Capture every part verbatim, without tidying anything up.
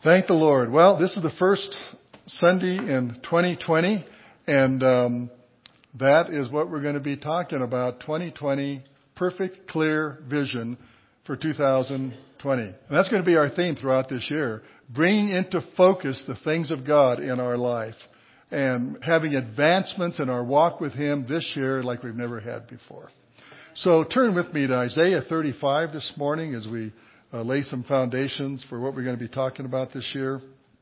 Thank the Lord. Well, this is the first Sunday in twenty twenty, and um, that is what we're going to be talking about, twenty twenty, perfect, clear vision for two thousand twenty. And that's going to be our theme throughout this year, bringing into focus the things of God in our life and having advancements in our walk with Him this year like we've never had before. So turn with me to Isaiah thirty-five this morning as we Uh, lay some foundations for what we're going to be talking about this year.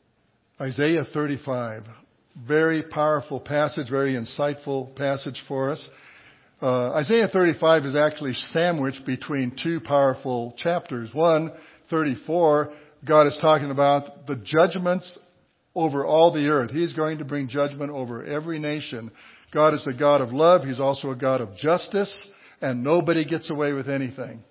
Isaiah thirty-five, very powerful passage, very insightful passage for us. Uh, Isaiah thirty-five is actually sandwiched between two powerful chapters. One, thirty-four, God is talking about the judgments over all the earth. He's going to bring judgment over every nation. God is a God of love. He's also a God of justice, and nobody gets away with anything.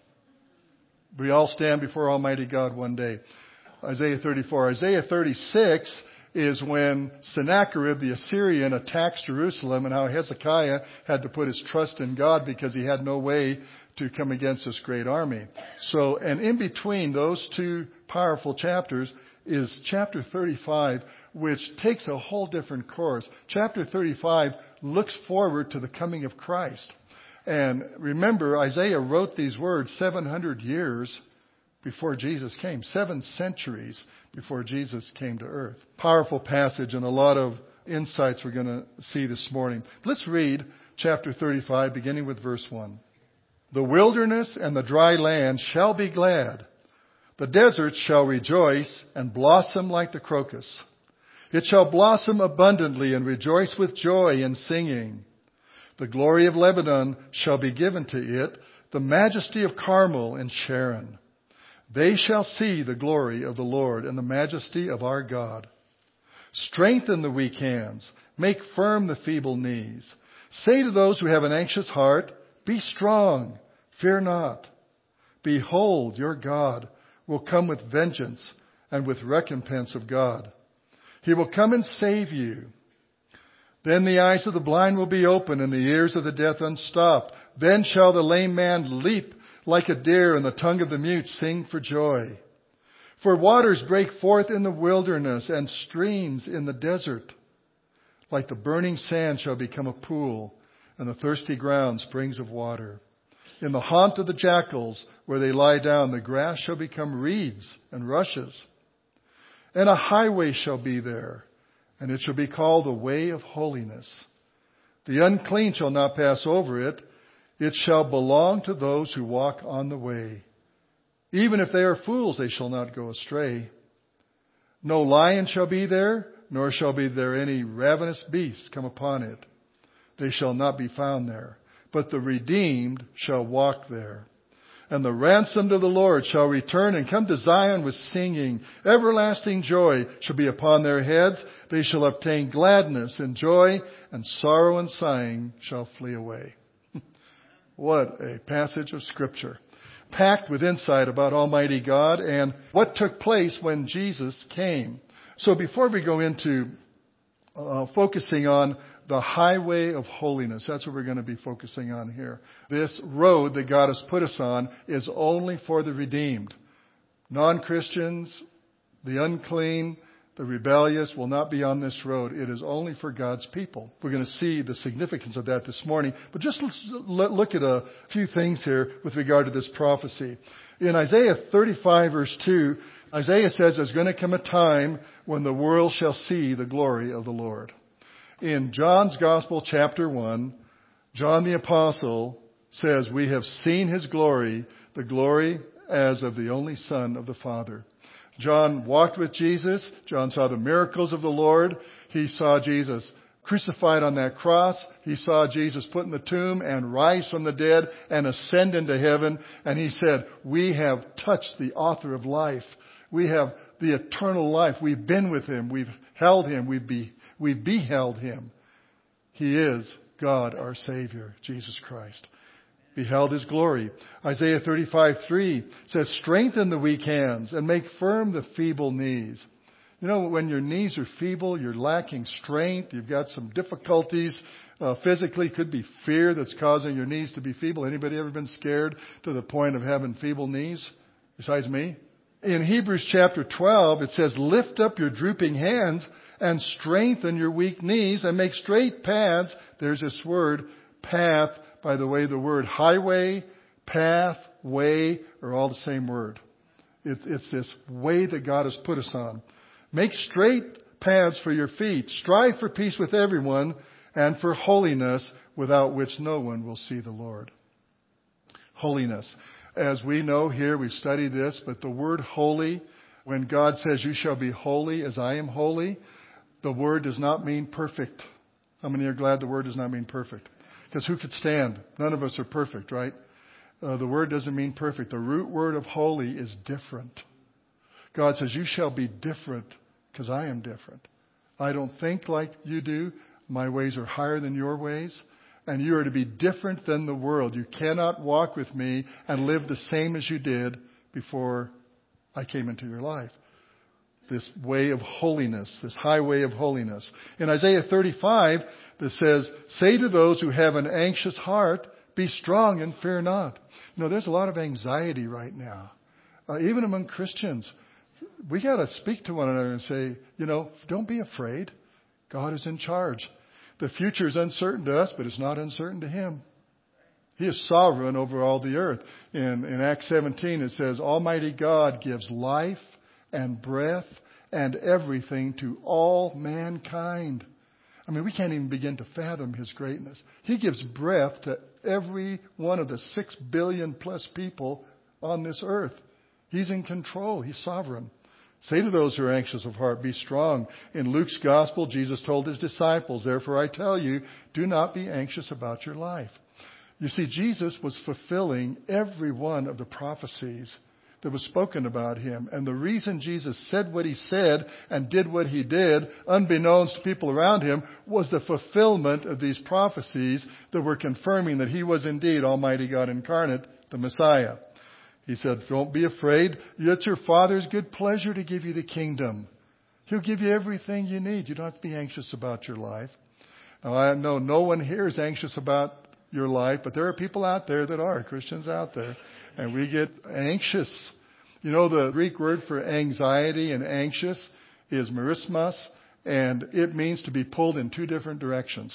We all stand before Almighty God one day. Isaiah thirty-four. Isaiah thirty-six is when Sennacherib, the Assyrian, attacks Jerusalem and how Hezekiah had to put his trust in God because he had no way to come against this great army. So, and in between those two powerful chapters is chapter thirty-five, which takes a whole different course. Chapter thirty-five looks forward to the coming of Christ. And remember, Isaiah wrote these words seven hundred years before Jesus came, seven centuries before Jesus came to earth. Powerful passage and a lot of insights we're going to see this morning. Let's read chapter thirty-five, beginning with verse one. The wilderness and the dry land shall be glad. The desert shall rejoice and blossom like the crocus. It shall blossom abundantly and rejoice with joy and singing. The glory of Lebanon shall be given to it, the majesty of Carmel and Sharon. They shall see the glory of the Lord and the majesty of our God. Strengthen the weak hands, make firm the feeble knees. Say to those who have an anxious heart, be strong, fear not. Behold, your God will come with vengeance and with recompense of God. He will come and save you. Then the eyes of the blind will be open and the ears of the deaf unstopped. Then shall the lame man leap like a deer and the tongue of the mute sing for joy. For waters break forth in the wilderness and streams in the desert. Like the burning sand shall become a pool and the thirsty ground springs of water. In the haunt of the jackals where they lie down, the grass shall become reeds and rushes. And a highway shall be there, and it shall be called the way of holiness. The unclean shall not pass over it. It shall belong to those who walk on the way. Even if they are fools, they shall not go astray. No lion shall be there, nor shall be there any ravenous beast come upon it. They shall not be found there. But the redeemed shall walk there. And the ransomed of the Lord shall return and come to Zion with singing. Everlasting joy shall be upon their heads. They shall obtain gladness and joy, and sorrow and sighing shall flee away. What a passage of Scripture, packed with insight about Almighty God and what took place when Jesus came. So before we go into uh, focusing on the highway of holiness, that's what we're going to be focusing on here. This road that God has put us on is only for the redeemed. Non-Christians, the unclean, the rebellious will not be on this road. It is only for God's people. We're going to see the significance of that this morning. But just let's look at a few things here with regard to this prophecy. In Isaiah thirty-five verse two, Isaiah says there's going to come a time when the world shall see the glory of the Lord. In John's Gospel, chapter one, John the Apostle says, we have seen His glory, the glory as of the only Son of the Father. John walked with Jesus. John saw the miracles of the Lord. He saw Jesus crucified on that cross. He saw Jesus put in the tomb and rise from the dead and ascend into heaven. And he said, we have touched the author of life. We have the eternal life. We've been with Him. We've held Him. We've be We've beheld Him. He is God, our Savior, Jesus Christ. Beheld His glory. Isaiah thirty-five three says, strengthen the weak hands and make firm the feeble knees. You know, when your knees are feeble, you're lacking strength, you've got some difficulties uh, physically. Could be fear that's causing your knees to be feeble. Anybody ever been scared to the point of having feeble knees besides me? In Hebrews chapter twelve, it says, lift up your drooping hands and strengthen your weak knees and make straight paths. There's this word, path. By the way, the word highway, path, way are all the same word. It, it's this way that God has put us on. Make straight paths for your feet. Strive for peace with everyone and for holiness, without which no one will see the Lord. Holiness. As we know here, we've studied this, but the word holy, when God says, you shall be holy as I am holy, the word does not mean perfect. How many are glad the word does not mean perfect? Because who could stand? None of us are perfect, right? Uh, the word doesn't mean perfect. The root word of holy is different. God says, you shall be different because I am different. I don't think like you do. My ways are higher than your ways. And you are to be different than the world. You cannot walk with me and live the same as you did before I came into your life. This way of holiness, this highway of holiness. In Isaiah thirty-five, that says, say to those who have an anxious heart, be strong and fear not. You know, there's a lot of anxiety right now. Uh, even among Christians. We got to speak to one another and say, you know, don't be afraid. God is in charge. The future is uncertain to us, but it's not uncertain to Him. He is sovereign over all the earth. In, in Acts seventeen, it says, Almighty God gives life and breath and everything to all mankind. I mean, we can't even begin to fathom His greatness. He gives breath to every one of the six billion plus people on this earth. He's in control. He's sovereign. Say to those who are anxious of heart, be strong. In Luke's gospel, Jesus told His disciples, therefore I tell you, do not be anxious about your life. You see, Jesus was fulfilling every one of the prophecies that was spoken about Him. And the reason Jesus said what He said and did what He did, unbeknownst to people around Him, was the fulfillment of these prophecies that were confirming that He was indeed Almighty God incarnate, the Messiah. He said, don't be afraid. It's your Father's good pleasure to give you the kingdom. He'll give you everything you need. You don't have to be anxious about your life. Now, I know no one here is anxious about your life, but there are people out there that are, Christians out there, and we get anxious. You know, the Greek word for anxiety and anxious is merismos, and it means to be pulled in two different directions.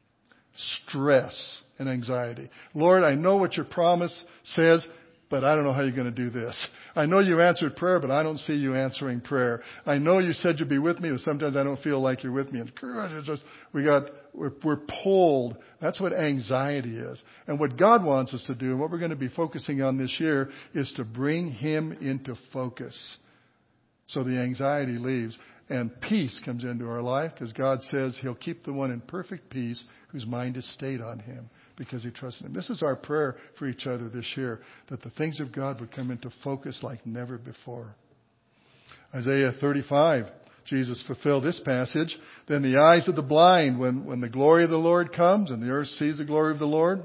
Stress and anxiety. Lord, I know what your promise says, but I don't know how you're going to do this. I know you answered prayer, but I don't see you answering prayer. I know you said you'd be with me, but sometimes I don't feel like you're with me. And it's just, we got, we're, we're pulled. That's what anxiety is. And what God wants us to do, and what we're going to be focusing on this year, is to bring Him into focus. So the anxiety leaves and peace comes into our life, because God says He'll keep the one in perfect peace whose mind is stayed on Him, because he trusts in Him. This is our prayer for each other this year, that the things of God would come into focus like never before. Isaiah thirty-five, Jesus fulfilled this passage. Then the eyes of the blind, when, when the glory of the Lord comes and the earth sees the glory of the Lord,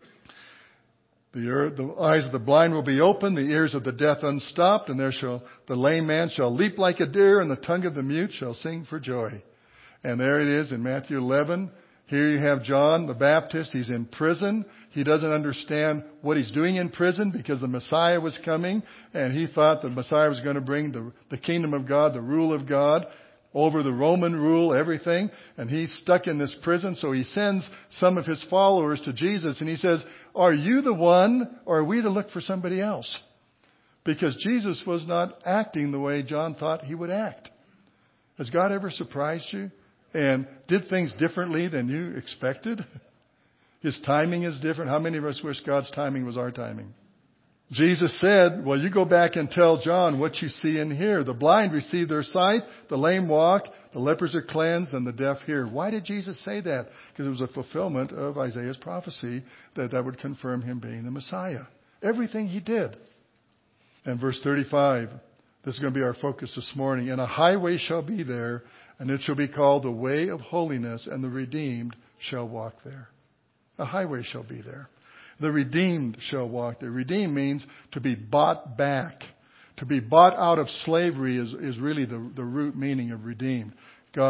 the, earth, the eyes of the blind will be opened, the ears of the deaf unstopped, and there shall the lame man shall leap like a deer, and the tongue of the mute shall sing for joy. And there it is in Matthew eleven. Here you have John the Baptist. He's in prison. He doesn't understand what he's doing in prison because the Messiah was coming, and he thought the Messiah was going to bring the, the kingdom of God, the rule of God, over the Roman rule, everything. And he's stuck in this prison, so he sends some of his followers to Jesus, and he says, are you the one, or are we to look for somebody else? Because Jesus was not acting the way John thought He would act. Has God ever surprised you? And did things differently than you expected? His timing is different. How many of us wish God's timing was our timing? Jesus said, well, you go back and tell John what you see and hear. The blind receive their sight, the lame walk, the lepers are cleansed, and the deaf hear. Why did Jesus say that? Because it was a fulfillment of Isaiah's prophecy that that would confirm Him being the Messiah. Everything He did. And verse thirty-five, this is going to be our focus this morning. And a highway shall be there, and it shall be called the way of holiness, and the redeemed shall walk there. A highway shall be there. The redeemed shall walk there. Redeemed means to be bought back. To be bought out of slavery is, is really the, the root meaning of redeemed. God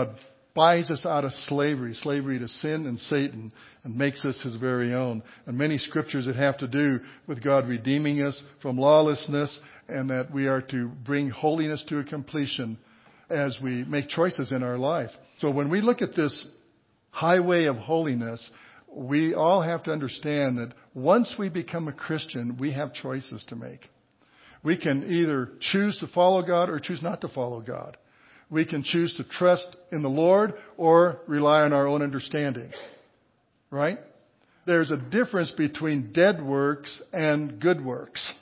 buys us out of slavery, slavery to sin and Satan, and makes us His very own. And many scriptures that have to do with God redeeming us from lawlessness, and that we are to bring holiness to a completion as we make choices in our life. So when we look at this highway of holiness, we all have to understand that once we become a Christian, we have choices to make. We can either choose to follow God or choose not to follow God. We can choose to trust in the Lord or rely on our own understanding. Right? There's a difference between dead works and good works.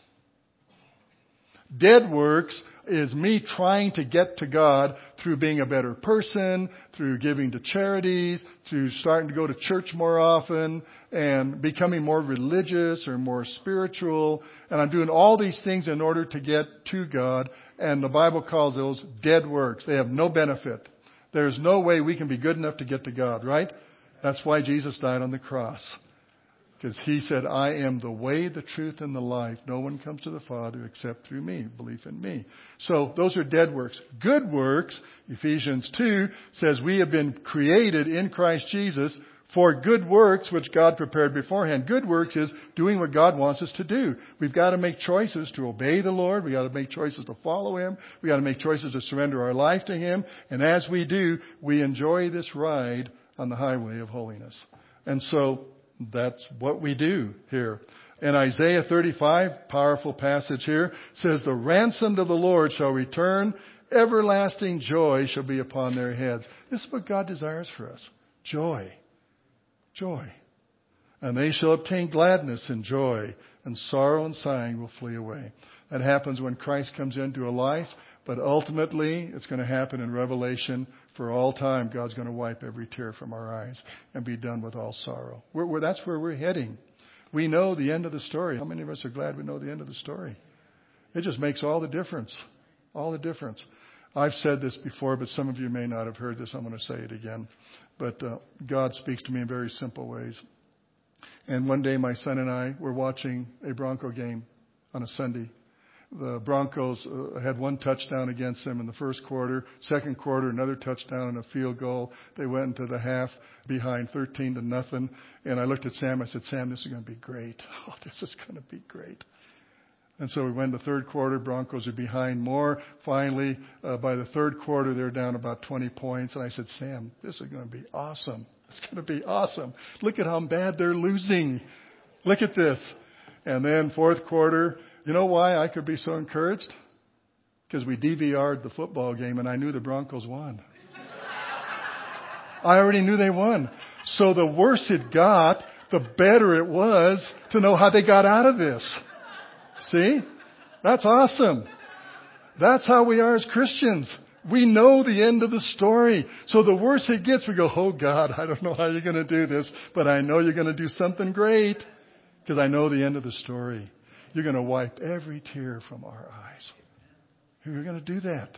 Dead works is me trying to get to God through being a better person, through giving to charities, through starting to go to church more often, and becoming more religious or more spiritual. And I'm doing all these things in order to get to God. And the Bible calls those dead works. They have no benefit. There's no way we can be good enough to get to God, right? That's why Jesus died on the cross. Because He said, I am the way, the truth, and the life. No one comes to the Father except through me, belief in me. So those are dead works. Good works, Ephesians two, says we have been created in Christ Jesus for good works which God prepared beforehand. Good works is doing what God wants us to do. We've got to make choices to obey the Lord. We've got to make choices to follow Him. We've got to make choices to surrender our life to Him. And as we do, we enjoy this ride on the highway of holiness. And so that's what we do here. In Isaiah thirty-five, powerful passage here, says, the ransomed of the Lord shall return. Everlasting joy shall be upon their heads. This is what God desires for us. Joy. Joy. And they shall obtain gladness and joy, and sorrow and sighing will flee away. That happens when Christ comes into a life, but ultimately it's going to happen in Revelation. For all time, God's going to wipe every tear from our eyes and be done with all sorrow. We're, we're, that's where we're heading. We know the end of the story. How many of us are glad we know the end of the story? It just makes all the difference. All the difference. I've said this before, but some of you may not have heard this. I'm going to say it again. But uh, God speaks to me in very simple ways. And one day my son and I were watching a Bronco game on a Sunday. The Broncos uh, had one touchdown against them in the first quarter. Second quarter, another touchdown and a field goal. They went into the half behind thirteen to nothing. And I looked at Sam. I said, Sam, this is going to be great. Oh, this is going to be great. And so we went to the third quarter. Broncos are behind more. Finally, uh, by the third quarter, they're down about twenty points. And I said, Sam, this is going to be awesome. It's going to be awesome. Look at how bad they're losing. Look at this. And then fourth quarter, you know why I could be so encouraged? Because we D V R'd the football game and I knew the Broncos won. I already knew they won. So the worse it got, the better it was to know how they got out of this. See? That's awesome. That's how we are as Christians. We know the end of the story. So the worse it gets, we go, oh God, I don't know how you're going to do this, but I know you're going to do something great because I know the end of the story. You're going to wipe every tear from our eyes. You're going to do that.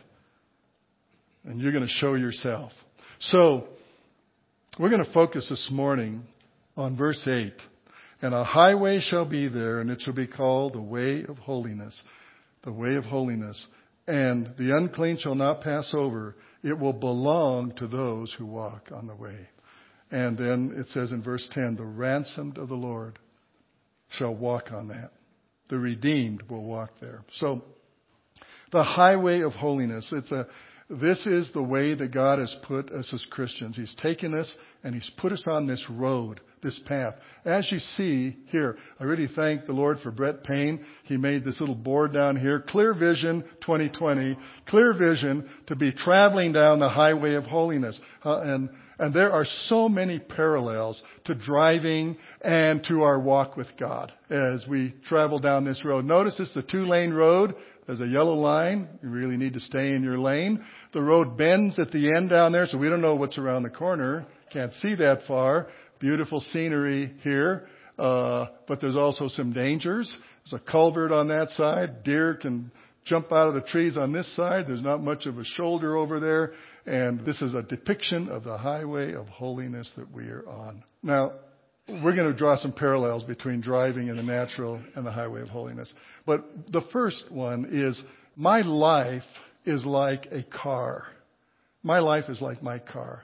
And you're going to show yourself. So we're going to focus this morning on verse eight. And a highway shall be there, and it shall be called the way of holiness. The way of holiness. And the unclean shall not pass over. It will belong to those who walk on the way. And then it says in verse ten, the ransomed of the Lord shall walk on that. The redeemed will walk there. So the highway of holiness, it's a, this is the way that God has put us as Christians. He's taken us and He's put us on this road, this path. As you see here, I really thank the Lord for Brett Payne. He made this little board down here, Clear Vision twenty twenty, clear vision to be traveling down the highway of holiness. Uh, and And there are so many parallels to driving and to our walk with God as we travel down this road. Notice it's a two-lane road. There's a yellow line. You really need to stay in your lane. The road bends at the end down there, so we don't know what's around the corner. Can't see that far. Beautiful scenery here. Uh, but there's also some dangers. There's a culvert on that side. Deer can jump out of the trees on this side. There's not much of a shoulder over there. And this is a depiction of the highway of holiness that we are on. Now, we're going to draw some parallels between driving in the natural and the highway of holiness. But the first one is, my life is like a car. My life is like my car.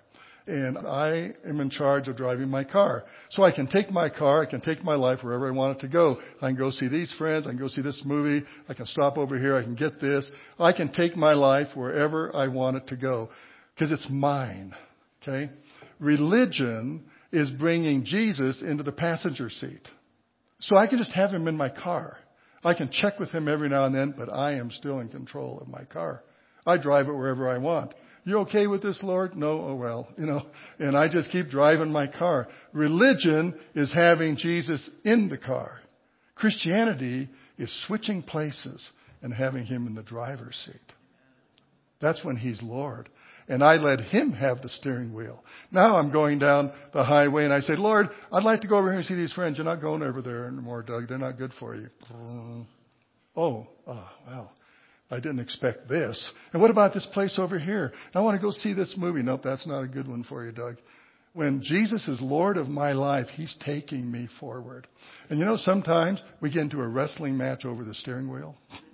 and I am in charge of driving my car. So I can take my car, I can take my life wherever I want it to go. I can go see these friends, I can go see this movie, I can stop over here, I can get this. I can take my life wherever I want it to go because it's mine. Okay? Religion is bringing Jesus into the passenger seat. So I can just have him in my car. I can check with him every now and then, but I am still in control of my car. I drive it wherever I want. You okay with this, Lord? No? Oh, well, you know, and I just keep driving my car. Religion is having Jesus in the car. Christianity is switching places and having him in the driver's seat. That's when he's Lord. And I let him have the steering wheel. Now I'm going down the highway and I say, Lord, I'd like to go over here and see these friends. You're not going over there anymore, Doug. They're not good for you. Oh, oh, well, I didn't expect this. And what about this place over here? I want to go see this movie. Nope, that's not a good one for you, Doug. When Jesus is Lord of my life, he's taking me forward. And you know, sometimes we get into a wrestling match over the steering wheel.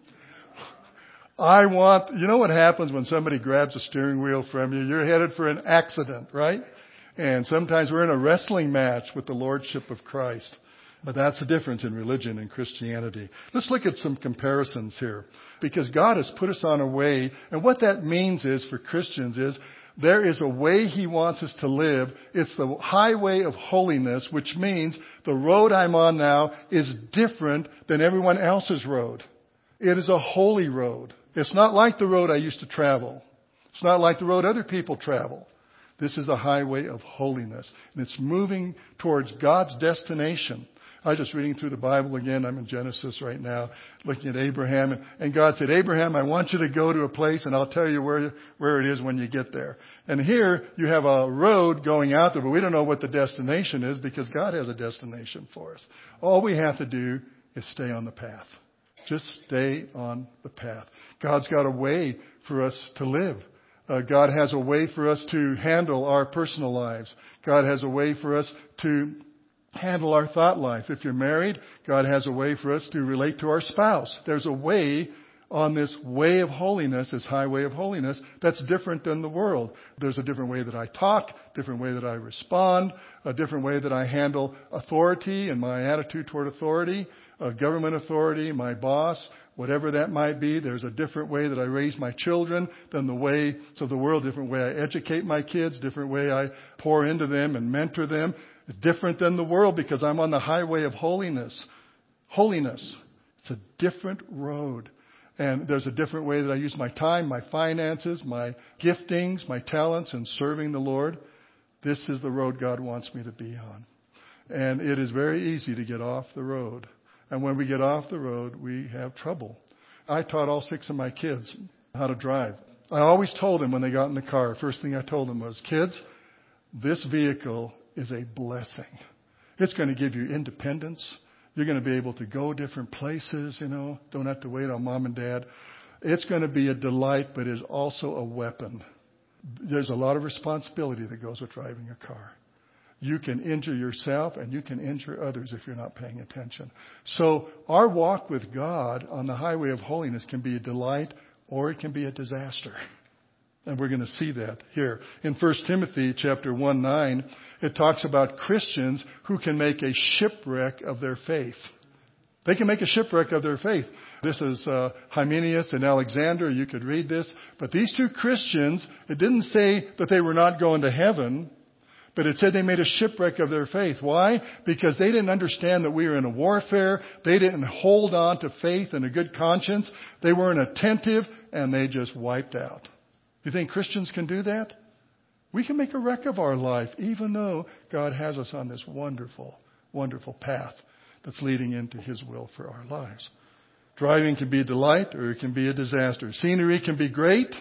I want, you know what happens when somebody grabs a steering wheel from you? You're headed for an accident, right? And sometimes we're in a wrestling match with the Lordship of Christ. But that's the difference in religion and Christianity. Let's look at some comparisons here. Because God has put us on a way, and what that means is for Christians is there is a way he wants us to live. It's the highway of holiness, which means the road I'm on now is different than everyone else's road. It is a holy road. It's not like the road I used to travel. It's not like the road other people travel. This is the highway of holiness. And it's moving towards God's destination. I was just reading through the Bible again. I'm in Genesis right now, looking at Abraham. And, and God said, Abraham, I want you to go to a place and I'll tell you where, where it is when you get there. And here you have a road going out there, but we don't know what the destination is because God has a destination for us. All we have to do is stay on the path. Just stay on the path. God's got a way for us to live. Uh, God has a way for us to handle our personal lives. God has a way for us to handle our thought life. If you're married, God has a way for us to relate to our spouse. There's a way on this way of holiness, this highway of holiness, that's different than the world. There's a different way that I talk, different way that I respond, a different way that I handle authority and my attitude toward authority, uh, government authority, my boss, whatever that might be. There's a different way that I raise my children than the ways of the world, different way I educate my kids, different way I pour into them and mentor them. It's different than the world because I'm on the highway of holiness. Holiness. It's a different road. And there's a different way that I use my time, my finances, my giftings, my talents in serving the Lord. This is the road God wants me to be on. And it is very easy to get off the road. And when we get off the road, we have trouble. I taught all six of my kids how to drive. I always told them when they got in the car, first thing I told them was, kids, this vehicle is a blessing. It's going to give you independence. You're going to be able to go different places, you know. Don't have to wait on mom and dad. It's going to be a delight, but it is also a weapon. There's a lot of responsibility that goes with driving a car. You can injure yourself and you can injure others if you're not paying attention. So our walk with God on the highway of holiness can be a delight or it can be a disaster. And we're going to see that here. In First Timothy chapter one nine, it talks about Christians who can make a shipwreck of their faith. They can make a shipwreck of their faith. This is uh, Hymenaeus and Alexander. You could read this. But these two Christians, it didn't say that they were not going to heaven, but it said they made a shipwreck of their faith. Why? Because they didn't understand that we were in a warfare. They didn't hold on to faith and a good conscience. They weren't attentive, and they just wiped out. You think Christians can do that? We can make a wreck of our life, even though God has us on this wonderful, wonderful path that's leading into His will for our lives. Driving can be a delight or it can be a disaster. Scenery can be great,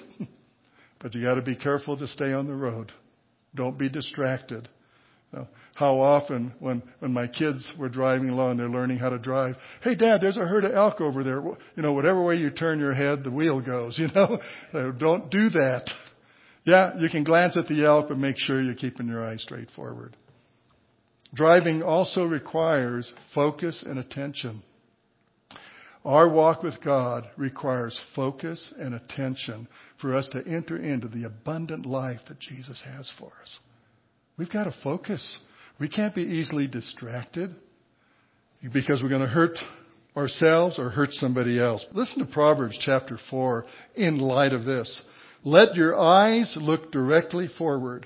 but you got to be careful to stay on the road. Don't be distracted. You know, how often when, when my kids were driving along, they're learning how to drive. Hey, Dad, there's a herd of elk over there. You know, whatever way you turn your head, the wheel goes, you know. So don't do that. Yeah, you can glance at the elk, but make sure you're keeping your eyes straight forward. Driving also requires focus and attention. Our walk with God requires focus and attention for us to enter into the abundant life that Jesus has for us. We've got to focus. We can't be easily distracted because we're going to hurt ourselves or hurt somebody else. Listen to Proverbs chapter four in light of this. Let your eyes look directly forward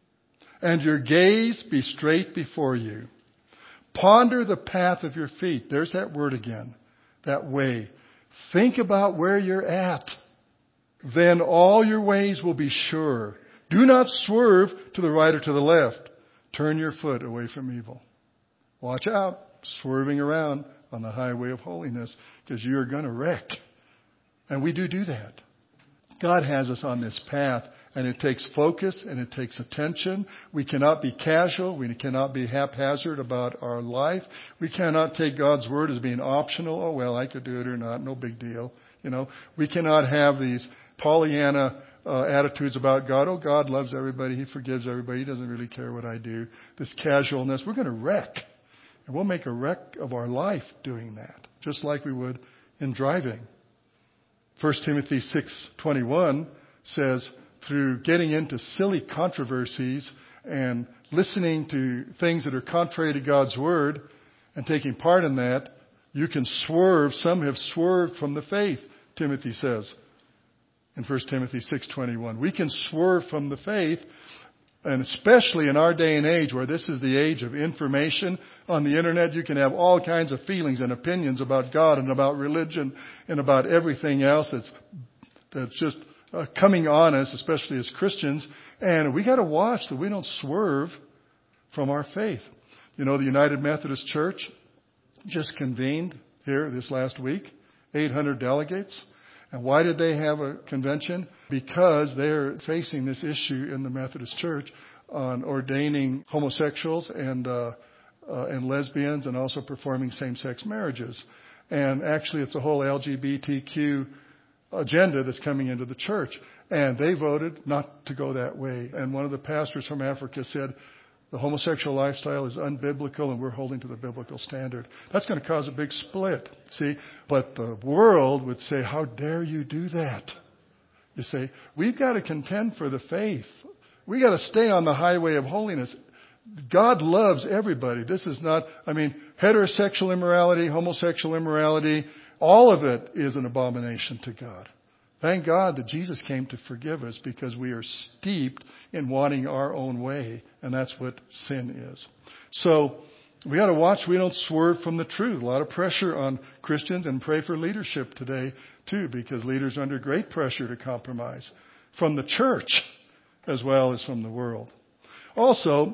and your gaze be straight before you. Ponder the path of your feet. There's that word again, that way. Think about where you're at. Then all your ways will be sure. Do not swerve to the right or to the left. Turn your foot away from evil. Watch out, swerving around on the highway of holiness, because you're going to wreck. And we do do that. God has us on this path, and it takes focus and it takes attention. We cannot be casual. We cannot be haphazard about our life. We cannot take God's word as being optional. Oh, well, I could do it or not. No big deal. You know, we cannot have these Pollyanna uh, attitudes about God. Oh, God loves everybody. He forgives everybody. He doesn't really care what I do. This casualness. We're going to wreck. And we'll make a wreck of our life doing that, just like we would in driving. First Timothy six twenty-one says, through getting into silly controversies and listening to things that are contrary to God's word and taking part in that, you can swerve. Some have swerved from the faith, Timothy says in First Timothy six twenty-one. We can swerve from the faith, and especially in our day and age where this is the age of information on the internet, you can have all kinds of feelings and opinions about God and about religion and about everything else that's that's just uh, coming on us, especially as Christians. And we got to watch that we don't swerve from our faith. You know, the United Methodist Church just convened here this last week, eight hundred delegates. And why did they have a convention? Because they're facing this issue in the Methodist Church on ordaining homosexuals and uh, uh, and lesbians and also performing same-sex marriages. And actually, it's a whole L G B T Q agenda that's coming into the church. And they voted not to go that way. And one of the pastors from Africa said, the homosexual lifestyle is unbiblical and we're holding to the biblical standard. That's going to cause a big split, see? But the world would say, how dare you do that? You say, we've got to contend for the faith. We've got to stay on the highway of holiness. God loves everybody. This is not, I mean, heterosexual immorality, homosexual immorality, all of it is an abomination to God. Thank God that Jesus came to forgive us because we are steeped in wanting our own way, and that's what sin is. So we got to watch we don't swerve from the truth. A lot of pressure on Christians, and pray for leadership today too, because leaders are under great pressure to compromise from the church as well as from the world. Also,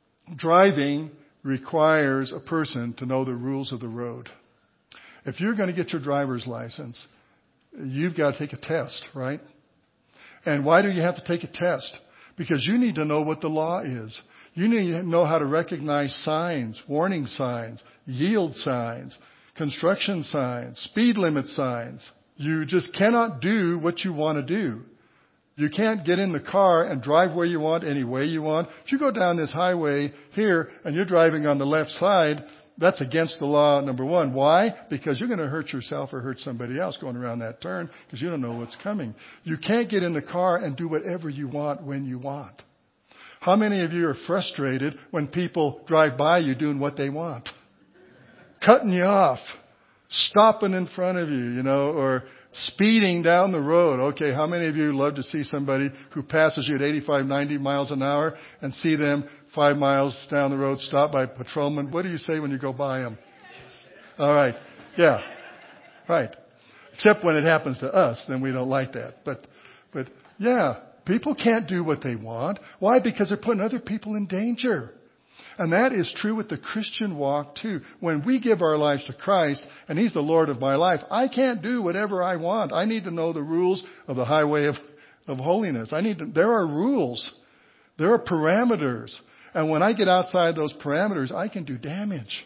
driving requires a person to know the rules of the road. If you're going to get your driver's license, you've got to take a test, right? And why do you have to take a test? Because you need to know what the law is. You need to know how to recognize signs, warning signs, yield signs, construction signs, speed limit signs. You just cannot do what you want to do. You can't get in the car and drive where you want, any way you want. If you go down this highway here and you're driving on the left side, that's against the law, number one. Why? Because you're going to hurt yourself or hurt somebody else going around that turn because you don't know what's coming. You can't get in the car and do whatever you want when you want. How many of you are frustrated when people drive by you doing what they want? Cutting you off, stopping in front of you, you know, or speeding down the road. Okay, how many of you love to see somebody who passes you at eighty-five, ninety miles an hour and see them five miles down the road stopped by a patrolman? What do you say when you go by them? All right. Yeah. Right. Except when it happens to us, then we don't like that. But, but yeah, people can't do what they want. Why? Because they're putting other people in danger. And that is true with the Christian walk too. When we give our lives to Christ and He's the Lord of my life, I can't do whatever I want. I need to know the rules of the highway of, of holiness. I need to, there are rules. There are parameters. And when I get outside those parameters, I can do damage.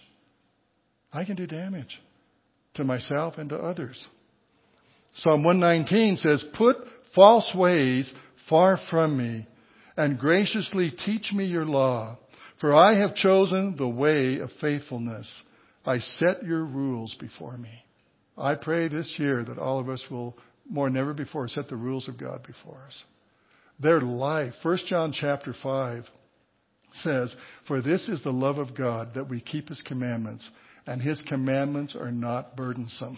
I can do damage to myself and to others. Psalm one nineteen says, put false ways far from me and graciously teach me your law. For I have chosen the way of faithfulness. I set your rules before me. I pray this year that all of us will more than ever before set the rules of God before us. Their life. First John chapter five. says, "For this is the love of God, that we keep His commandments, and His commandments are not burdensome."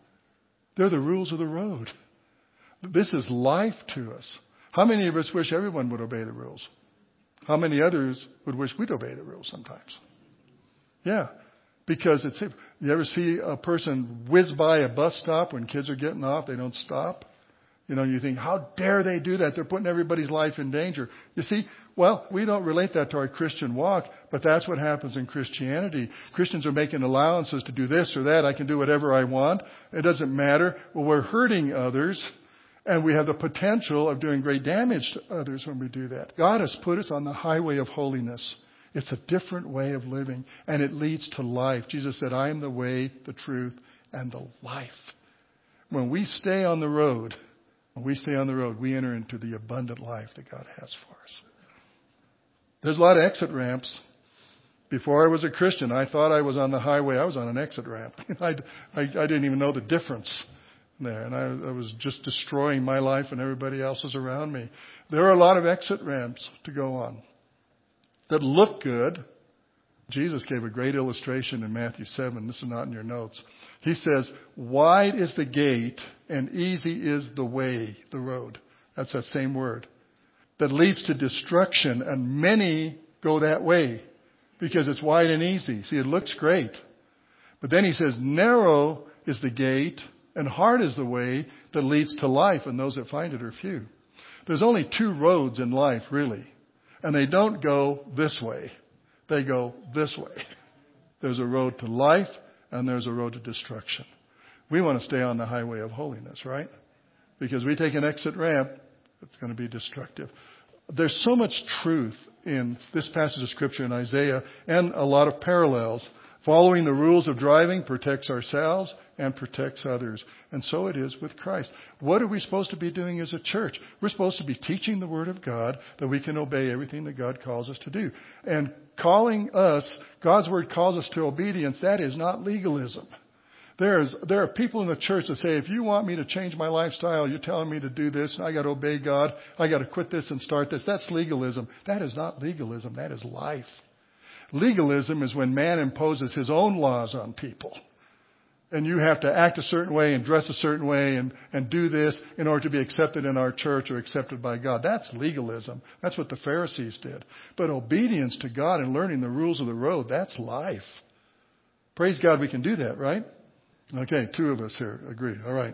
They're the rules of the road. This is life to us. How many of us wish everyone would obey the rules? How many others would wish we'd obey the rules sometimes? Yeah, because it's, you ever see a person whiz by a bus stop when kids are getting off, they don't stop? You know, you think, how dare they do that? They're putting everybody's life in danger. You see, well, we don't relate that to our Christian walk, but that's what happens in Christianity. Christians are making allowances to do this or that. I can do whatever I want. It doesn't matter. Well, we're hurting others, and we have the potential of doing great damage to others when we do that. God has put us on the highway of holiness. It's a different way of living, and it leads to life. Jesus said, "I am the way, the truth, and the life." When we stay on the road, when we stay on the road, we enter into the abundant life that God has for us. There's a lot of exit ramps. Before I was a Christian, I thought I was on the highway. I was on an exit ramp. I, I, I didn't even know the difference there. And I, I was just destroying my life and everybody else's around me. There are a lot of exit ramps to go on that look good. Jesus gave a great illustration in Matthew seven. This is not in your notes. He says, "Wide is the gate and easy is the way," the road. That's that same word. "That leads to destruction, and many go that way because it's wide and easy." See, it looks great. But then he says, "Narrow is the gate and hard is the way that leads to life, and those that find it are few." There's only two roads in life, really. And they don't go this way. They go this way. There's a road to life and there's a road to destruction. We want to stay on the highway of holiness, right? Because we take an exit ramp, it's going to be destructive. There's so much truth in this passage of Scripture in Isaiah and a lot of parallels. Following the rules of driving protects ourselves and protects others. And so it is with Christ. What are we supposed to be doing as a church? We're supposed to be teaching the Word of God that we can obey everything that God calls us to do. And calling us, God's Word calls us to obedience, that is not legalism. There's, there are people in the church that say, if you want me to change my lifestyle, you're telling me to do this, and I got to obey God, I got to quit this and start this. That's legalism. That is not legalism. That is life. Legalism is when man imposes his own laws on people. And you have to act a certain way and dress a certain way and, and do this in order to be accepted in our church or accepted by God. That's legalism. That's what the Pharisees did. But obedience to God and learning the rules of the road, that's life. Praise God we can do that, right? Okay, two of us here agree. All right.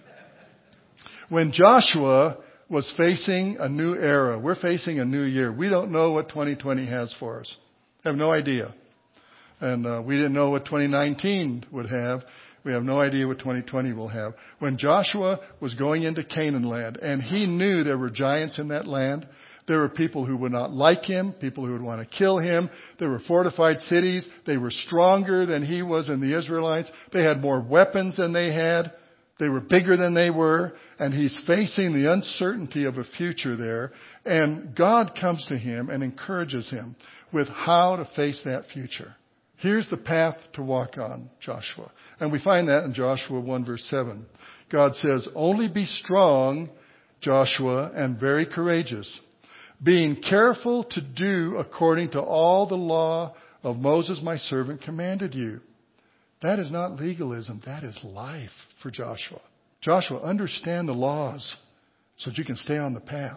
When Joshua was facing a new era, we're facing a new year. We don't know what twenty twenty has for us. I have no idea. And uh, we didn't know what twenty nineteen would have. We have no idea what twenty twenty will have. When Joshua was going into Canaan land, and he knew there were giants in that land, there were people who would not like him, people who would want to kill him. There were fortified cities. They were stronger than he was and the Israelites. They had more weapons than they had. They were bigger than they were. And he's facing the uncertainty of a future there. And God comes to him and encourages him with how to face that future. Here's the path to walk on, Joshua. And we find that in Joshua one verse seven. God says, "Only be strong, Joshua, and very courageous, being careful to do according to all the law of Moses my servant commanded you." That is not legalism. That is life for Joshua. Joshua, understand the laws so that you can stay on the path.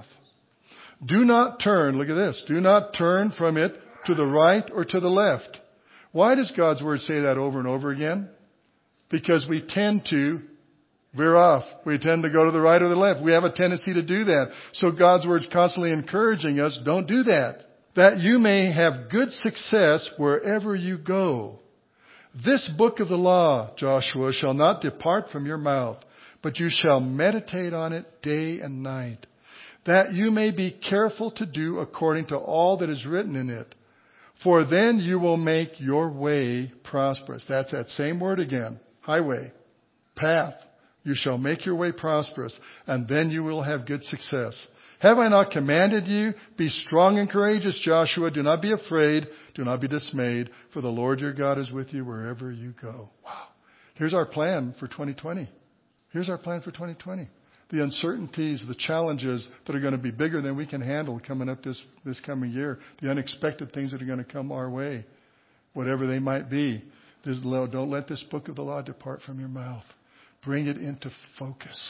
Do not turn, look at this, do not turn from it to the right or to the left. Why does God's Word say that over and over again? Because we tend to veer off. We tend to go to the right or the left. We have a tendency to do that. So God's Word is constantly encouraging us, don't do that. That you may have good success wherever you go. This book of the law, Joshua, shall not depart from your mouth, but you shall meditate on it day and night, that you may be careful to do according to all that is written in it. For then you will make your way prosperous. That's that same word again. Highway. Path. You shall make your way prosperous, and then you will have good success. Have I not commanded you? Be strong and courageous, Joshua. Do not be afraid. Do not be dismayed, for the Lord your God is with you wherever you go. Wow. Here's our plan for twenty twenty. Here's our plan for twenty twenty. the uncertainties, the challenges that are going to be bigger than we can handle coming up this, this coming year, the unexpected things that are going to come our way, whatever they might be. Don't let this book of the law depart from your mouth. Bring it into focus.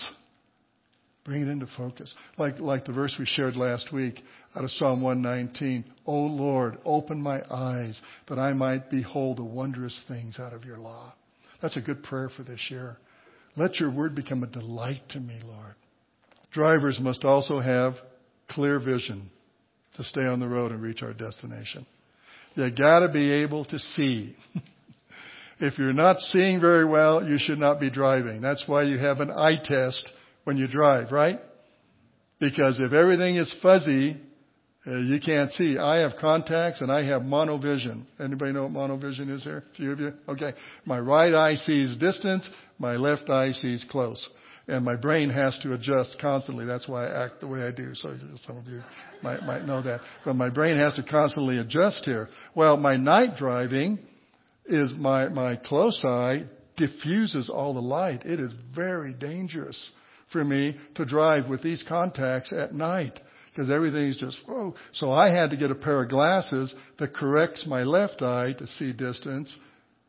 Bring it into focus. Like, like the verse we shared last week out of Psalm one nineteen. O Lord, open my eyes that I might behold the wondrous things out of your law. That's a good prayer for this year. Let your word become a delight to me, Lord. Drivers must also have clear vision to stay on the road and reach our destination. You got to be able to see. If you're not seeing very well, you should not be driving. That's why you have an eye test when you drive, right? Because if everything is fuzzy, uh, you can't see. I have contacts and I have monovision. Anybody know what monovision is here? A few of you? Okay. My right eye sees distance. My left eye sees close. And my brain has to adjust constantly. That's why I act the way I do. So some of you might, might know that. But my brain has to constantly adjust here. Well, my night driving is my, my close eye diffuses all the light. It is very dangerous for me to drive with these contacts at night because everything's just, whoa. So I had to get a pair of glasses that corrects my left eye to see distance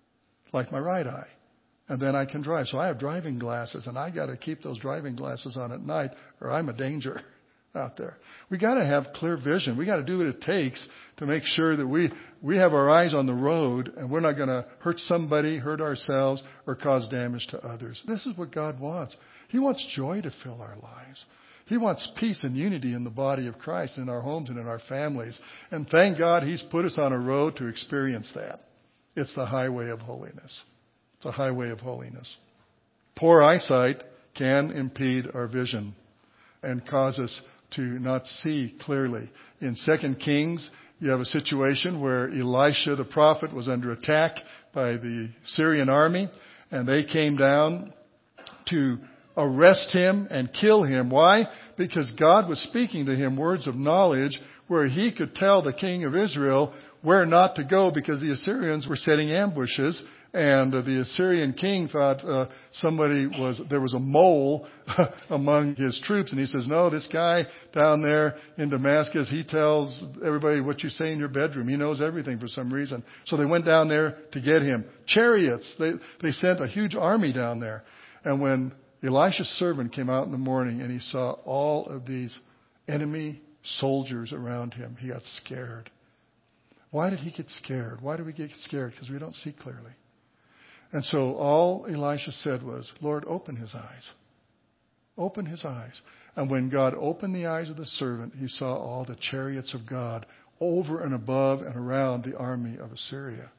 like my right eye. And then I can drive. So I have driving glasses and I got to keep those driving glasses on at night or I'm a danger out there. We got to have clear vision. We got to do what it takes to make sure that we, we have our eyes on the road and we're not going to hurt somebody, hurt ourselves, or cause damage to others. This is what God wants. He wants joy to fill our lives. He wants peace and unity in the body of Christ, in our homes and in our families. And thank God He's put us on a road to experience that. It's the highway of holiness. It's a highway of holiness. Poor eyesight can impede our vision and cause us to not see clearly. In Second Kings, you have a situation where Elisha the prophet was under attack by the Syrian army, and they came down to arrest him and kill him. Why? Because God was speaking to him words of knowledge where he could tell the king of Israel where not to go because the Assyrians were setting ambushes. And uh, the Assyrian king thought uh, somebody was, there was a mole among his troops. And he says, no, this guy down there in Damascus, he tells everybody what you say in your bedroom. He knows everything for some reason. So they went down there to get him. Chariots. They, they sent a huge army down there. And when Elisha's servant came out in the morning and he saw all of these enemy soldiers around him, he got scared. Why did he get scared? Why do we get scared? Because we don't see clearly. And so all Elisha said was, Lord, open his eyes. Open his eyes. And when God opened the eyes of the servant, he saw all the chariots of God over and above and around the army of Assyria.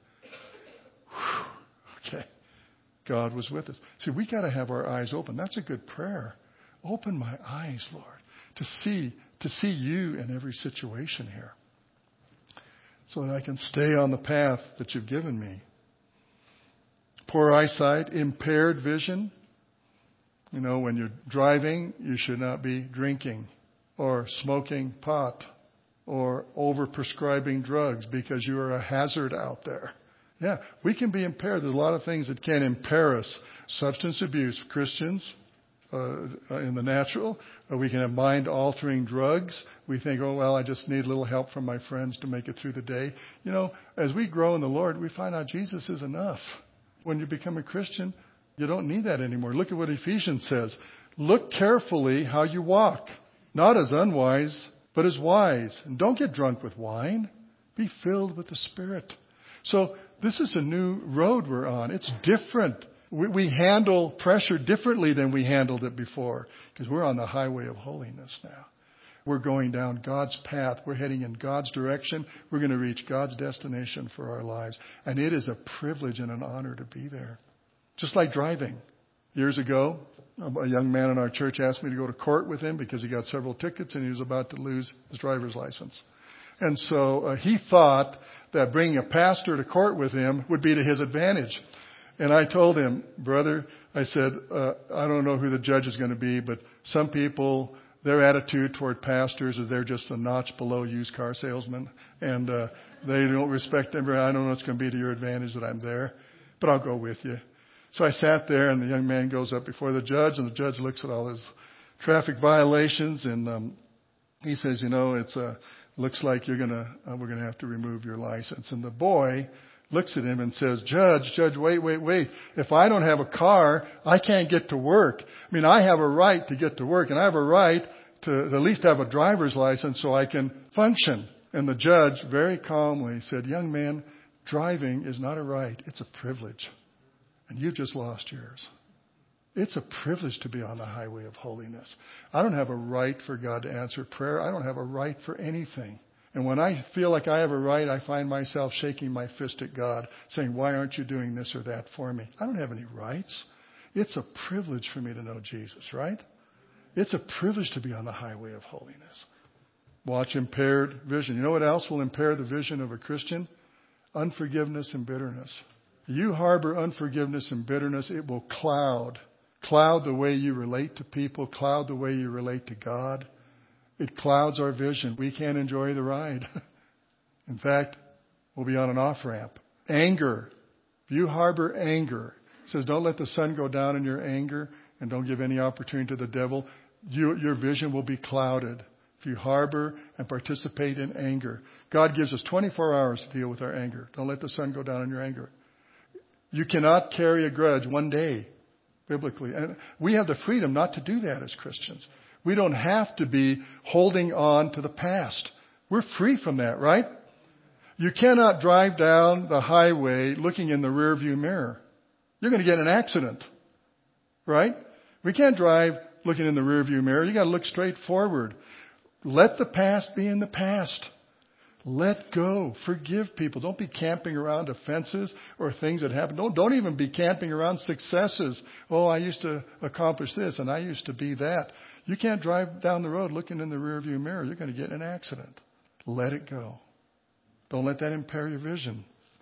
Whew. Okay. God was with us. See, we got to have our eyes open. That's a good prayer. Open my eyes, Lord, to see, to see you in every situation here, so that I can stay on the path that you've given me. Poor eyesight, impaired vision. You know, when you're driving, you should not be drinking or smoking pot or over-prescribing drugs because you are a hazard out there. Yeah, we can be impaired. There's a lot of things that can impair us. Substance abuse, Christians, uh, in the natural. Uh, we can have mind-altering drugs. We think, oh, well, I just need a little help from my friends to make it through the day. You know, as we grow in the Lord, we find out Jesus is enough. When you become a Christian, you don't need that anymore. Look at what Ephesians says. Look carefully how you walk, not as unwise, but as wise. And don't get drunk with wine. Be filled with the Spirit. So this is a new road we're on. It's different. We, we handle pressure differently than we handled it before because we're on the highway of holiness now. We're going down God's path. We're heading in God's direction. We're going to reach God's destination for our lives. And it is a privilege and an honor to be there. Just like driving. Years ago, a young man in our church asked me to go to court with him because he got several tickets and he was about to lose his driver's license. And so uh, he thought that bringing a pastor to court with him would be to his advantage. And I told him, brother, I said, uh, I don't know who the judge is going to be, but some people, their attitude toward pastors is they're just a notch below used car salesmen. And uh, they don't respect them. I don't know it's going to be to your advantage that I'm there, but I'll go with you. So I sat there and the young man goes up before the judge and the judge looks at all his traffic violations, and um, he says, you know, it's uh, looks like you're gonna uh, we're gonna have to remove your license. And the boy looks at him and says, Judge, Judge, wait, wait, wait. If I don't have a car, I can't get to work. I mean, I have a right to get to work, and I have a right to at least have a driver's license so I can function. And the judge very calmly said, young man, driving is not a right. It's a privilege. And you just lost yours. It's a privilege to be on the highway of holiness. I don't have a right for God to answer prayer. I don't have a right for anything. And when I feel like I have a right, I find myself shaking my fist at God, saying, why aren't you doing this or that for me? I don't have any rights. It's a privilege for me to know Jesus, right? It's a privilege to be on the highway of holiness. Watch impaired vision. You know what else will impair the vision of a Christian? Unforgiveness and bitterness. You harbor unforgiveness and bitterness, it will cloud. Cloud the way you relate to people, cloud the way you relate to God. It clouds our vision. We can't enjoy the ride. In fact, we'll be on an off-ramp. Anger. If you harbor anger, it says don't let the sun go down in your anger and don't give any opportunity to the devil. You, your vision will be clouded if you harbor and participate in anger. God gives us twenty-four hours to deal with our anger. Don't let the sun go down in your anger. You cannot carry a grudge one day, biblically. And we have the freedom not to do that as Christians. We don't have to be holding on to the past. We're free from that, right? You cannot drive down the highway looking in the rearview mirror. You're going to get in an accident, right? We can't drive looking in the rearview mirror. You got to look straight forward. Let the past be in the past. Let go. Forgive people. Don't be camping around offenses or things that happen. Don't, don't even be camping around successes. Oh, I used to accomplish this and I used to be that. You can't drive down the road looking in the rearview mirror. You're going to get in an accident. Let it go. Don't let that impair your vision.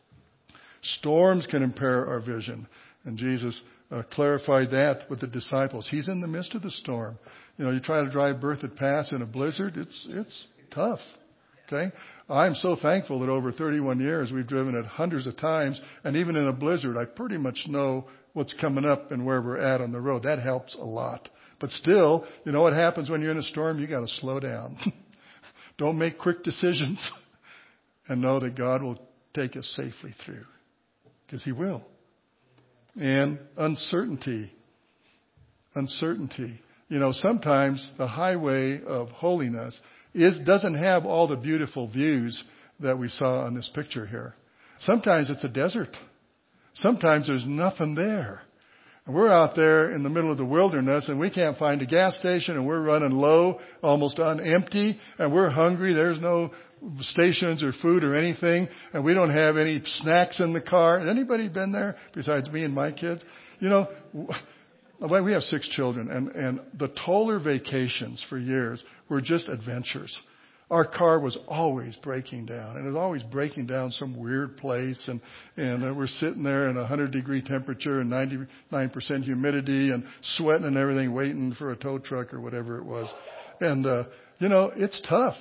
Storms can impair our vision. And Jesus uh, clarified that with the disciples. He's in the midst of the storm. You know, you try to drive Berthoud Pass in a blizzard, it's it's tough. Okay? I'm so thankful that over thirty-one years we've driven it hundreds of times, and even in a blizzard, I pretty much know what's coming up and where we're at on the road. That helps a lot. But still, you know what happens when you're in a storm? You got to slow down. Don't make quick decisions, and know that God will take us safely through, because He will. And uncertainty. Uncertainty. You know, sometimes the highway of holiness is doesn't have all the beautiful views that we saw on this picture here. Sometimes it's a desert. Sometimes there's nothing there. And we're out there in the middle of the wilderness and we can't find a gas station and we're running low, almost on empty, and we're hungry. There's no stations or food or anything, and we don't have any snacks in the car. Has anybody been there besides me and my kids? You know, well, we have six children, and, and the Toller vacations for years were just adventures. Our car was always breaking down, and it was always breaking down some weird place, and, and uh, we're sitting there in a one hundred degree temperature and ninety-nine percent humidity and sweating and everything, waiting for a tow truck or whatever it was. And, uh, you know, it's tough.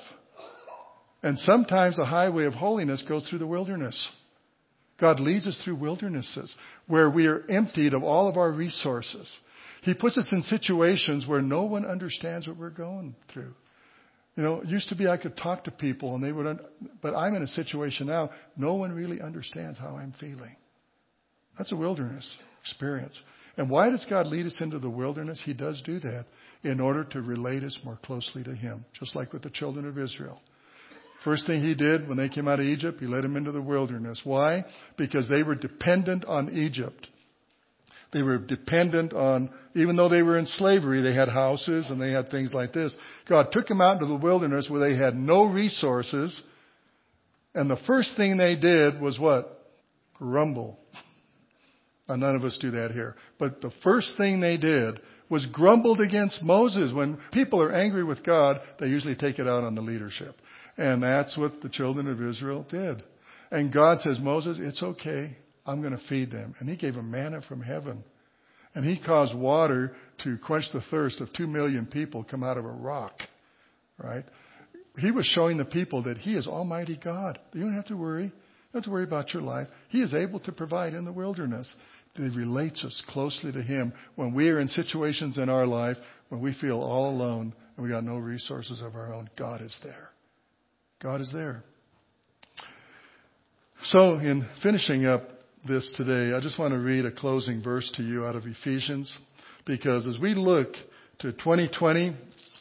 And sometimes the highway of holiness goes through the wilderness. God leads us through wildernesses where we are emptied of all of our resources. He puts us in situations where no one understands what we're going through. You know, it used to be I could talk to people and they would, un- but I'm in a situation now, no one really understands how I'm feeling. That's a wilderness experience. And why does God lead us into the wilderness? He does do that in order to relate us more closely to Him, just like with the children of Israel. First thing He did when they came out of Egypt, He led them into the wilderness. Why? Because they were dependent on Egypt. They were dependent on, even though they were in slavery, they had houses and they had things like this. God took them out into the wilderness where they had no resources. And the first thing they did was what? Grumble. Now, none of us do that here. But the first thing they did was grumbled against Moses. When people are angry with God, they usually take it out on the leadership. And that's what the children of Israel did. And God says, Moses, it's okay. I'm going to feed them. And He gave them manna from heaven. And He caused water to quench the thirst of two million people come out of a rock. Right? He was showing the people that He is Almighty God. You don't have to worry. You don't have to worry about your life. He is able to provide in the wilderness. It relates us closely to Him. When we are in situations in our life when we feel all alone and we got no resources of our own, God is there. God is there. So in finishing up this today, I just want to read a closing verse to you out of Ephesians, because as we look to twenty twenty,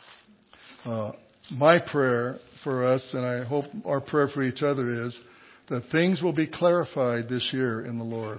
uh, my prayer for us, and I hope our prayer for each other, is that things will be clarified this year in the Lord.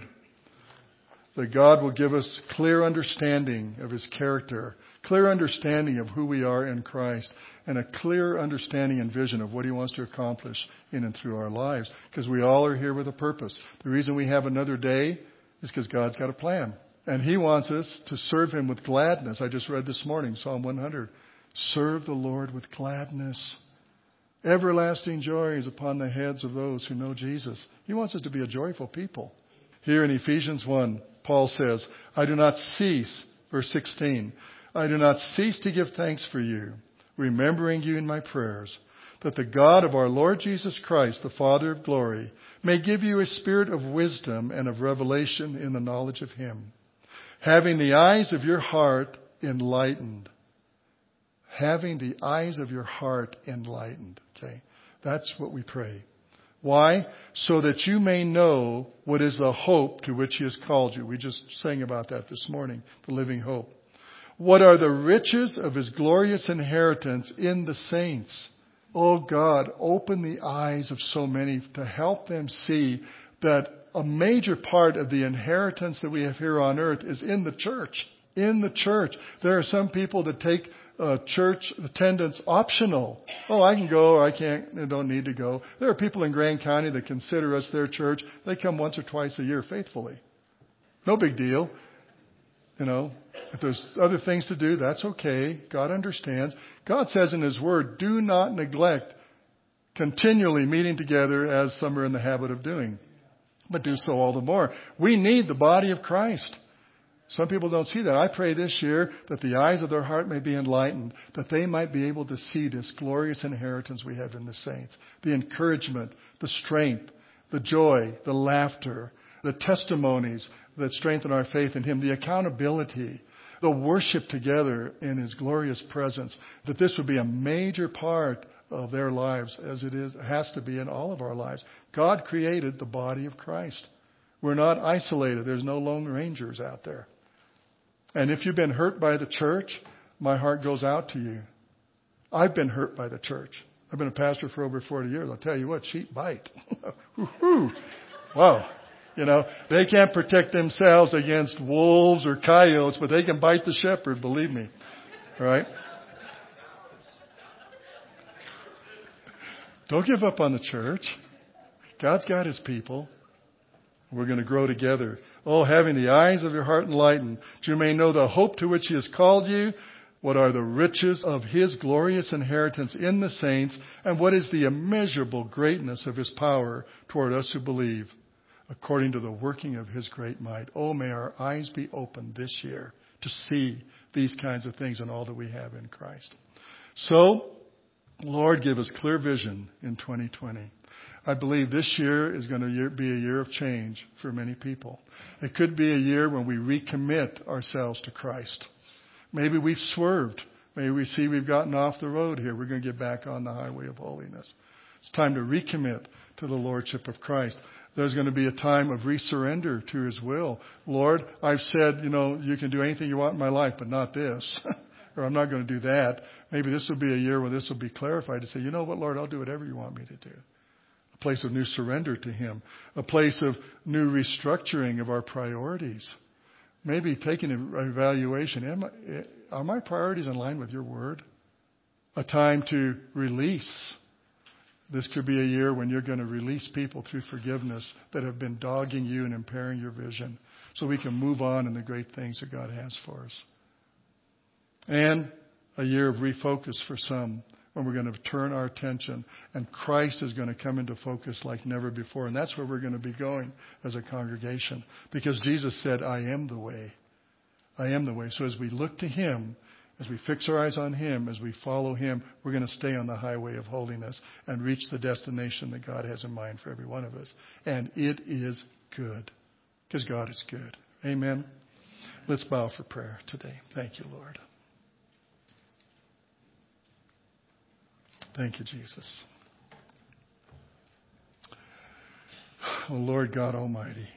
That God will give us clear understanding of His character, clear understanding of who we are in Christ, and a clear understanding and vision of what He wants to accomplish in and through our lives. Because we all are here with a purpose. The reason we have another day is because God's got a plan. And He wants us to serve Him with gladness. I just read this morning, Psalm one hundred. Serve the Lord with gladness. Everlasting joy is upon the heads of those who know Jesus. He wants us to be a joyful people. Here in Ephesians one, Paul says, I do not cease, verse sixteen, I do not cease to give thanks for you, remembering you in my prayers, that the God of our Lord Jesus Christ, the Father of glory, may give you a spirit of wisdom and of revelation in the knowledge of Him, having the eyes of your heart enlightened. Having the eyes of your heart enlightened. Okay, that's what we pray. Why? So that you may know what is the hope to which He has called you. We just sang about that this morning, the living hope. What are the riches of His glorious inheritance in the saints? Oh God, open the eyes of so many to help them see that a major part of the inheritance that we have here on earth is in the church. In the church. There are some people that take Uh, church attendance optional. Oh, I can go or I can't, I don't need to go. There are people in Grand County that consider us their church. They come once or twice a year faithfully. No big deal. You know, if there's other things to do, that's okay. God understands. God says in His Word, do not neglect continually meeting together as some are in the habit of doing, but do so all the more. We need the body of Christ. Some people don't see that. I pray this year that the eyes of their heart may be enlightened, that they might be able to see this glorious inheritance we have in the saints. The encouragement, the strength, the joy, the laughter, the testimonies that strengthen our faith in Him, the accountability, the worship together in His glorious presence, that this would be a major part of their lives as it is, has to be in all of our lives. God created the body of Christ. We're not isolated. There's no lone rangers out there. And if you've been hurt by the church, my heart goes out to you. I've been hurt by the church. I've been a pastor for over forty years. I'll tell you what, sheep bite. Wow. You know, they can't protect themselves against wolves or coyotes, but they can bite the shepherd, believe me. All right? Don't give up on the church. God's got His people. We're going to grow together. Oh, having the eyes of your heart enlightened, that you may know the hope to which He has called you, what are the riches of His glorious inheritance in the saints, and what is the immeasurable greatness of His power toward us who believe, according to the working of His great might. Oh, may our eyes be opened this year to see these kinds of things and all that we have in Christ. So, Lord, give us clear vision in twenty twenty. I believe this year is going to be a year of change for many people. It could be a year when we recommit ourselves to Christ. Maybe we've swerved. Maybe we see we've gotten off the road here. We're going to get back on the highway of holiness. It's time to recommit to the Lordship of Christ. There's going to be a time of resurrender to His will. Lord, I've said, you know, you can do anything you want in my life, but not this. Or I'm not going to do that. Maybe this will be a year where this will be clarified to say, you know what, Lord, I'll do whatever you want me to do. A place of new surrender to Him. A place of new restructuring of our priorities. Maybe taking an evaluation. Am I, are my priorities in line with your word? A time to release. This could be a year when you're going to release people through forgiveness that have been dogging you and impairing your vision, so we can move on in the great things that God has for us. And a year of refocus for some, when we're going to turn our attention and Christ is going to come into focus like never before. And that's where we're going to be going as a congregation, because Jesus said, I am the way. I am the way. So as we look to Him, as we fix our eyes on Him, as we follow Him, we're going to stay on the highway of holiness and reach the destination that God has in mind for every one of us. And it is good, because God is good. Amen. Let's bow for prayer today. Thank you, Lord. Thank you, Jesus. Oh, Lord God Almighty.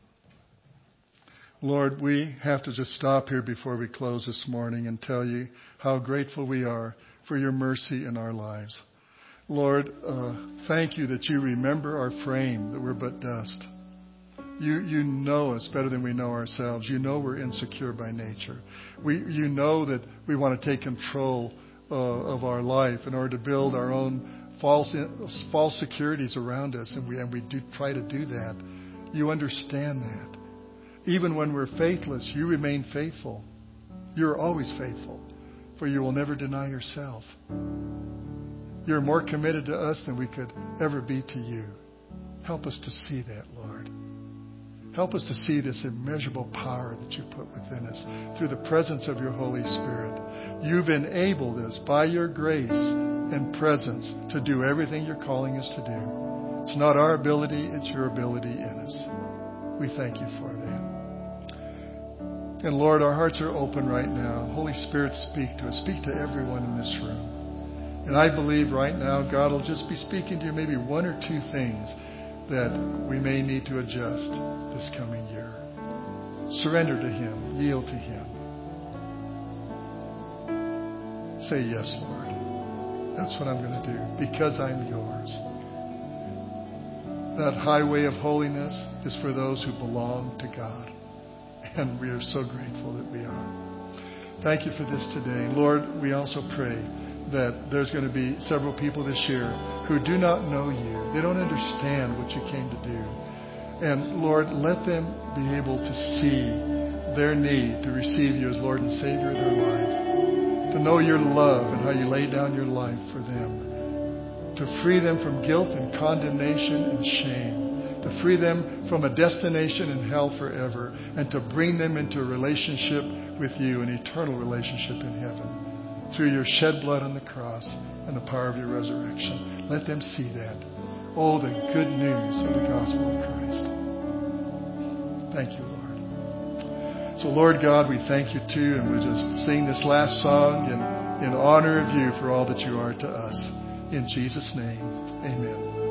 Lord, we have to just stop here before we close this morning and tell you how grateful we are for your mercy in our lives. Lord, uh, thank you that you remember our frame, that we're but dust. You you know us better than we know ourselves. You know we're insecure by nature. We you know that we want to take control uh, of our life in order to build our own false false securities around us, and we and we do try to do that. You understand that. Even when we're faithless, you remain faithful. You're always faithful, for you will never deny yourself. You're more committed to us than we could ever be to you. Help us to see that, Lord. Help us to see this immeasurable power that you put within us through the presence of your Holy Spirit. You've enabled us by your grace and presence to do everything you're calling us to do. It's not our ability, it's your ability in us. We thank you for that. And Lord, our hearts are open right now. Holy Spirit, speak to us. Speak to everyone in this room. And I believe right now God will just be speaking to you maybe one or two things that we may need to adjust this coming year. Surrender to Him. Yield to Him. Say, yes, Lord. That's what I'm going to do because I'm yours. That highway of holiness is for those who belong to God. And we are so grateful that we are. Thank you for this today. Lord, we also pray that there's going to be several people this year who do not know you. They don't understand what you came to do. And Lord, let them be able to see their need to receive you as Lord and Savior of their life. To know your love and how you lay down your life for them. To free them from guilt and condemnation and shame. To free them from a destination in hell forever. And to bring them into a relationship with you, an eternal relationship in heaven. Through your shed blood on the cross and the power of your resurrection. Let them see that. Oh, the good news of the gospel of Christ. Thank you, Lord. So, Lord God, we thank you too, and we just sing this last song in, in honor of you for all that you are to us. In Jesus' name, amen.